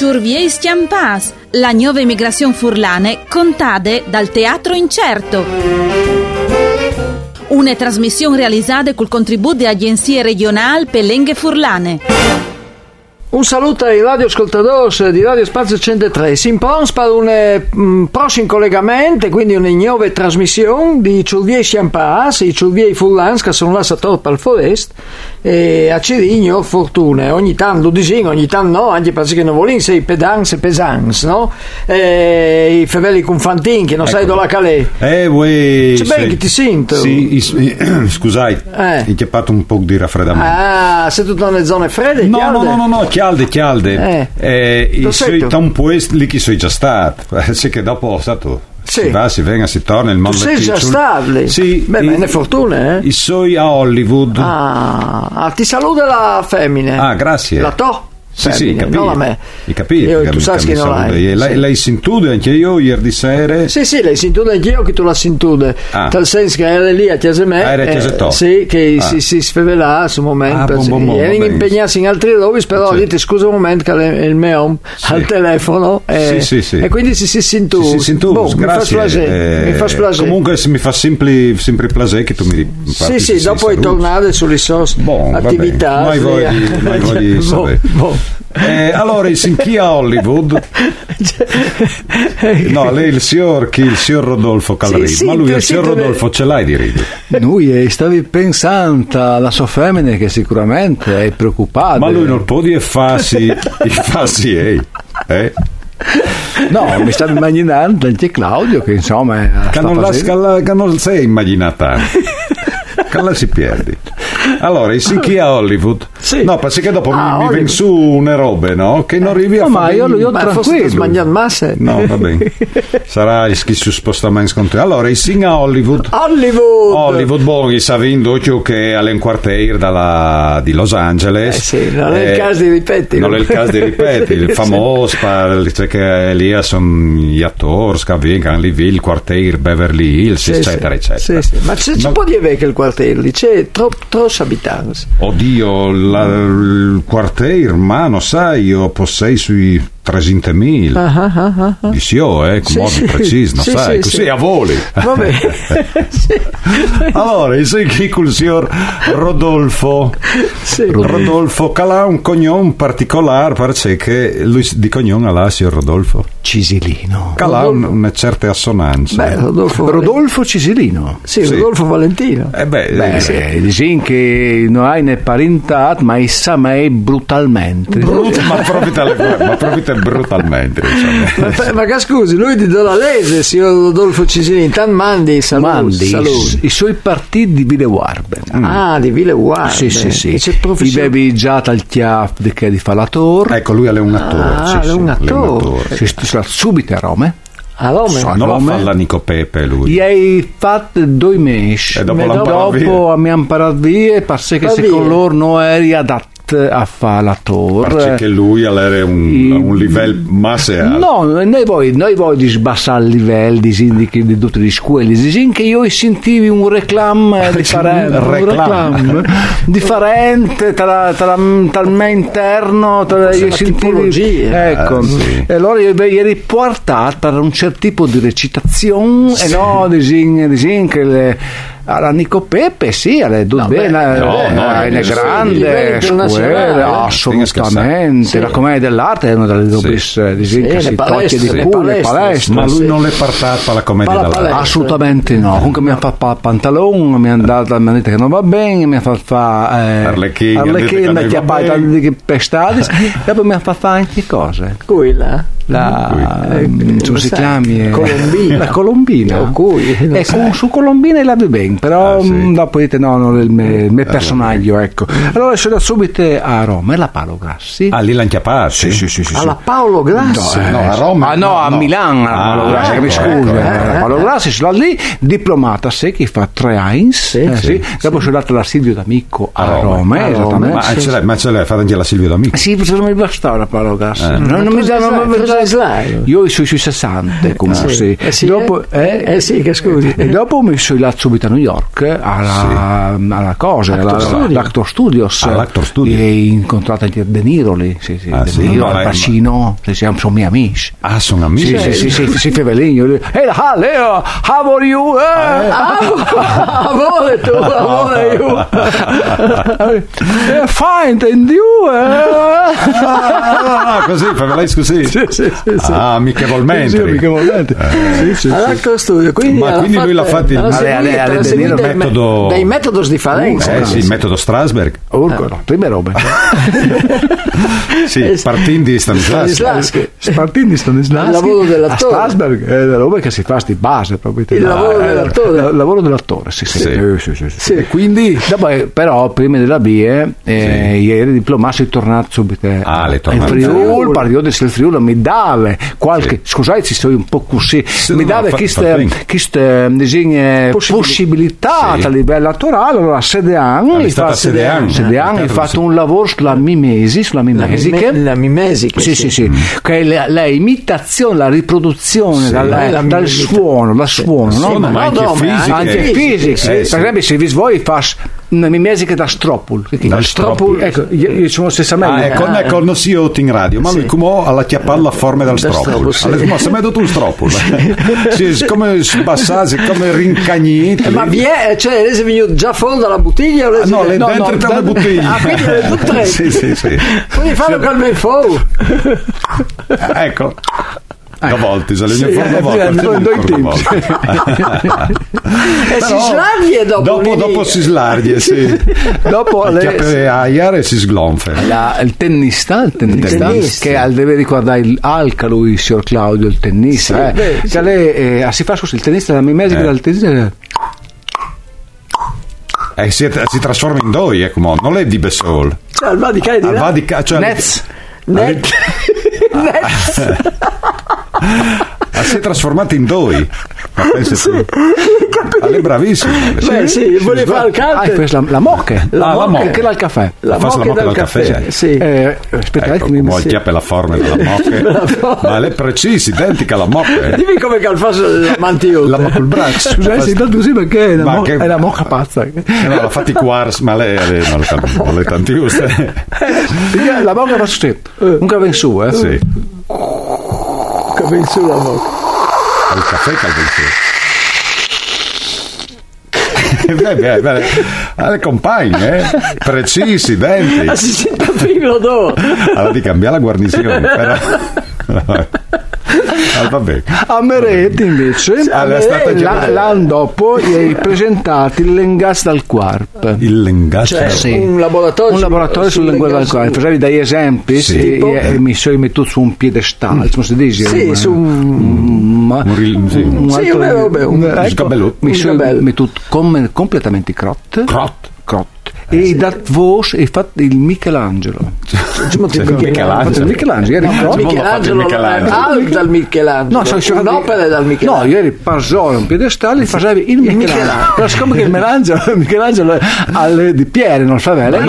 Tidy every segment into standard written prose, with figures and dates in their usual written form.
Ciurviei Stiampas, la nuova emigrazione furlane contade dal Teatro Incerto. Una trasmissione realizzata col contributo di agenzie regionali per lingue furlane. Un saluto ai radioascoltatori di Radio Spazio 103. Si impronta per un prossimo collegamento, quindi una nuova trasmissione di Ciurviei Stiampas, i Ciurviei furlans che sono là a Torpa al Forest, e a Cirigno fortuna. Ogni tanto lo dicono, ogni tanto no, anche perché non vogliono sei pedans e pesans, no? I fevelli con fantin che non sai dove la calè. C'è ben che ti sento. Sì, scusai, ho fatto un po' di raffreddamento. Ah, sei tutto nelle zone fredde? No, chialde. Da un po' lì che sono già stato, sai che dopo stato. Sì. Si va, si venga, si torna il mondo. Tu sei già stato lì? Sì. Beh, ma è fortuna, I suoi a Hollywood. Ti saluta la femmina. Grazie. La to? Sì, capito. Non a me. Capito. Tu sai che non hai. Lei si intude anche io ieri sera. Sì, lei si intude anche io che tu la si intude. Nel senso che era lì a chiesa me. Era a chiesa to. Sì, che si sfevela su un momento. Erano impegnati in altri rovi, però dite scusa un momento che il mio al telefono. Sì. E quindi si intude. Si intude, grazie. Mi fa piacere. Comunque mi fa sempre piacere che tu mi riparti. Sì, dopo hai tornato sulle sue attività. Mai voglio sapere. Allora, chi a Hollywood? No, lei il signor Rodolfo Calrido, ma lui il signor Rodolfo ce l'hai di ridere. Lui stavi pensando alla sua femmina che sicuramente è preoccupata. Ma lui non può dire farsi No, mi stavo immaginando anche Claudio che insomma che non sei immaginata. Che la si perdi. Allora, chi a Hollywood? Sì. No, perché dopo mi vengono su une robe, no? Che non arrivi a fare. Ma io tranquillo. Mangiando masse. No, va bene. Sarà gli su spostamenti scontri. Allora, a Hollywood. Bologna sta avendo che è in quartiere di Los Angeles. Non è il caso di ripetere. Il famoso, che lì sono gli attori che vengono lì, il quartiere Beverly Hills, eccetera. Sì. Ma ci può dire che il quartiere lì c'è troppo abitanti. Oddio, il quartiere, ma non sai, io possei sui 300.000 di come preciso, non sai, così a voli. Vabbè. Allora, sei qui con il signor Rodolfo. Rodolfo che ha un cognome particolare, perché lui di cognome ha signor Rodolfo Cisilino, che ha una certa assonanza. Beh, Rodolfo Cisilino. Sì, Rodolfo Valentino. Dicono che non hai ne parentato, ma essa me brutalmente. Ma proprio brutalmente, ma che scusi, lui di Dolalese, signor Rodolfo Cisilino, tan mandi saluti. I suoi partiti di Ville Warben. Di Ville Warben. Sì. I bevi già dal chiaf di fa l'attore. Ecco, lui è un attore. È un attore. Si sta subito a Roma. Non lo fa la Nico Pepe lui. Gli hai fatto 2 mesi e dopo mi hanno imparato via perché secondo loro non eri adatto a fare l'attore, perché lui era un livello masse alto. No, noi vogliamo di sbassare il livello di tutte le scuole, che io sentivi un reclame differente tra me interno, tra io sentivi, ecco. E allora io eri portato per un certo tipo di recitazione e no che alla Nico Pepe è grande scuola, assolutamente. La commedia dell'arte è una delle robe che si tocca di più, le palestre. Ma lui non le partato alla commedia dell'arte? Assolutamente no. Comunque mi ha fatto il pantalone, mi ha detto che non va bene, mi ha fatto fare Arlecchina chiappata di pestati e poi mi ha fatto fare anche cose. Come si chiama? La Colombina. Su Colombina la vi bene, però dopo dite no, il mio personaggio, ecco. Allora sono subito a Roma e la Paolo Grassi. Lì l'hanno chiappato? Sì. Alla Paolo Grassi? No, a Roma. A Milano, Paolo Grassi, mi scusa. Paolo Grassi sono lì, diplomata, che fa 3 anni. Dopo sono andato da Silvio D'Amico a Roma, esattamente. Ma ce l'hai fatta anche la Silvio D'Amico? Sì, non mi bastava Paolo Grassi. Non mi io sui 60 comunque sì. Dopo, sì, che scusi. E dopo mi sono là subito a New York alla cosa, all'Actor Studios. E incontrato anche De Niro lì, De Niro, Al Pacino, sono miei amici. Ah, sono amici? Sì, Feveligno. Hey, Leo, how are you? Amore tu, amore io. Fine, and you? Così, fa lei così. Sì. Amichevolmente. All'Actor Studio, quindi lui l'ha fatto il metodo dei metodos di Farenza. Il metodo Strasberg. Prime robe. Sì, partendo di Stanislavski. Il lavoro dell'attore. A Strasberg è la roba che si fa di base proprio. Il lavoro dell'attore. Sì. E quindi però prima della BIE ieri diplomato è tornato subito in Friuli, partito del Friuli mi dava qualche scusate se sono un po' così mi dava queste possibilità a livello attorale. Allora Sedean ha fatto un lavoro sulla mimesi sì, che è la imitazione, la riproduzione dal suono, no? Ma anche fisica. Per esempio se vi vuoi fa una mimesi che da stropul, ecco, io sono stessa meglio. Non si otti in radio, ma lui come alla chiappalla a forma dal stropul. Ma se mi hai dato un stropul, come sbassati, come rincagniti. Ma vi è, cioè, lei è venuto già fuori dalla bottiglia? No, dentro tra le bottiglie. Quindi le tutte. Sì. Quindi fanno calma in fuoco. Ecco. Da volte, se le mie forme e si slarghe dopo si slarghe, sì. Dopo le aiare si sgonfe. Il tennista che deve ricordare il lui, signor Claudio, il tennista. Che lei si fa il tennista della mimesi del tennista. Si trasforma in doi, non è di Bessol. Cioè, al Vadicai di là. Nets. Si è trasformato in doi. Ma pensi è bravissimo. Sì, vuole fare il cante. La mocche. La mocche che dà il caffè. La mocche dal caffè. Sì. Aspetta, come chiappa la forma della mocche. Ma è precisa, identica alla mocche. Dimmi come che fa la mantiota. La mocche il braccio. Scusate, tanto sì perché è la mocca pazza. No, l'ha fatti quarts, ma lei non le tanti giuste. La mocca fa così. Un cava in su, Sì. Cava in su la mocca. Il caffè caldo in su. Beh, alle compagne, precisi, denti. Si sente prima d'oro. Allora di cambiare la guarnizione, però. Vabbè. A Meretti invece l'anno dopo gli hai presentato il Lengas dal Quarp. Il Lengas, cioè, un laboratorio sul linguaggio del Quarp. Facevi degli esempi e mi sono messo su un piedestal, come si dice? Su un scabellotto. Mi sono messo completamente crot. E da voce è fatto il Michelangelo. Michelangelo dal Michelangelo. Un'opera dal Michelangelo. No, ieri passò un piedestallo e facevi il Michelangelo. Però siccome che il Michelangelo di Piere non sa bene.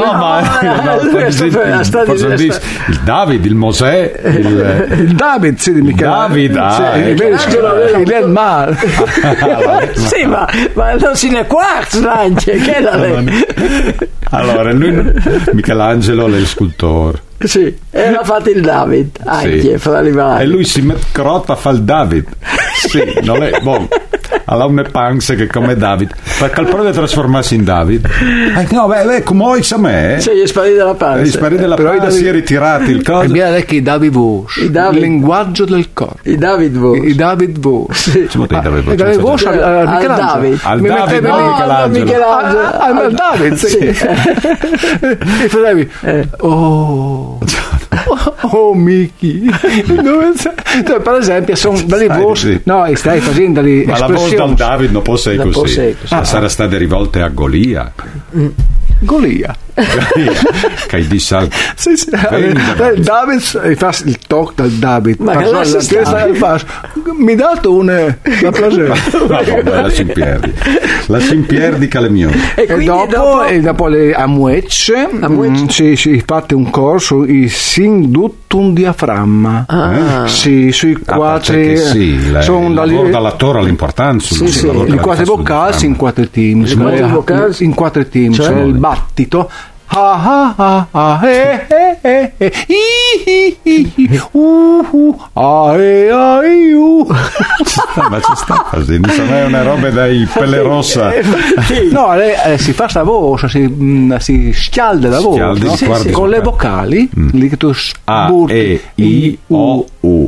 Il David, il Mosè, il David, sì, di Michelangelo. Il Mar. Sì, ma non si ne quarz anche, che la allora lui Michelangelo è il scultore, sì, e l'ha fatto il David anche fra i vari, e lui si mette crotta a fare il David, sì, non è buono. Alla un punks che come David, perché al prove trasformarsi in David, no, beh, come a me, sì, gli sparì della panza, però si è ritirato il coso. Abbiamo detto i David Vosh, il linguaggio del corpo, i David Vosh, sì. David Vosh al Michelangelo, sì. E facevi oh Mickey, cioè, per esempio sono dalle voci, no, e stai facendo le ma la voce dal David non può essere così. Sarà state rivolte a Golia. che hai disse al... Sì. David fa il talk dal David. Ma che mi dato una la Simperdi Calemio. E dopo le Amuecce si fate un corso i Sing Duttum Diaframma. Sì, sui quattro sono dall'attore all'importanza. I quattro vocali in quattro team. In quattro team, cioè il battito. Ma ci sta così, insomma è una roba dai pelle rossa. No, si fa sta voce, si scialda la voce, no? Con le vocali lì che tu A, E, I, O, U.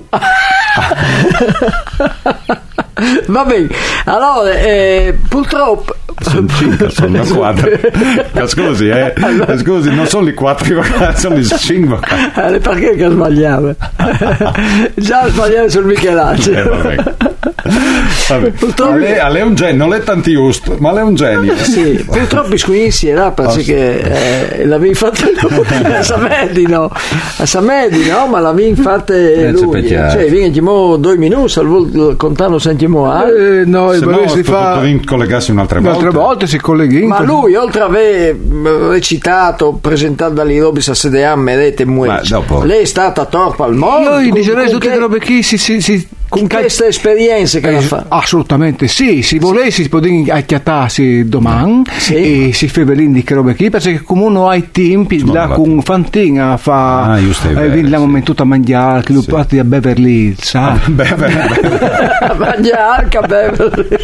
Va bene, allora purtroppo sono 5, sono 4. Scusi, non sono i 4 vocali, sono i 5 vocali. Perché che sbagliava? Già sbagliava sul Michelangelo. Vabbè. Purtroppo lei è un genio, non è tanti giusto, ma lei è un genio. Sì, purtroppo squissi era perché l'avevi fatto lui a Samedi, no? Ma l'avevi fatta lui. Cioè, vieni 2 minuti, al contano sentiamo no, se no si fa collegarsi un'altra volta si colleghi. Ma lui, oltre ad aver recitato, presentato dalle Robis a Sedeam, Merete lei è stata torpa al mondo. Io direi tutte le robe che si con questa esperienza che fa. Assolutamente sì, si volessi si può acchiattarsi domani e si fa di che robe qui, perché come uno ha i tempi là con Fantina fa la momento a mangiare che lo porti a Beverly Hills, sa? Mangiare a Beverly.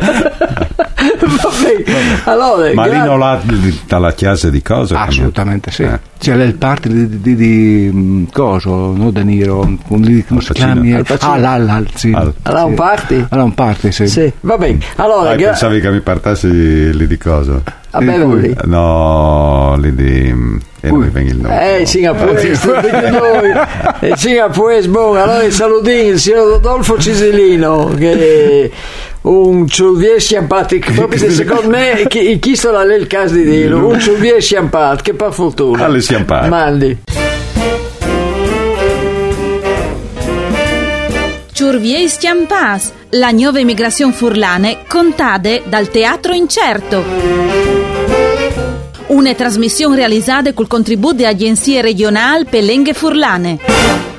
Allora, ma lì non ha dalla chiesa di cosa? Assolutamente sì. C'è il party di coso, no? De Niro, come si chiama? Allora un party? Allora un party, sì. Va bene. Allora, pensavi che mi partassi lì di cosa? A Beverly? No, lì di... non mi venga il nome. Singapore. Singapore, buono. Allora salutini il signor Rodolfo Ciselino, che un ciurvier simpatico, proprio se secondo me chi sta là il caso di dirlo, un ciurvier simpatico, che per fortuna. Alle simpatiche. Mandi. Ciurvier Stiampas, la nuova emigrazione furlane contade dal Teatro Incerto. Una trasmissione realizzata col contributo di agenzie regionali per lingue furlane.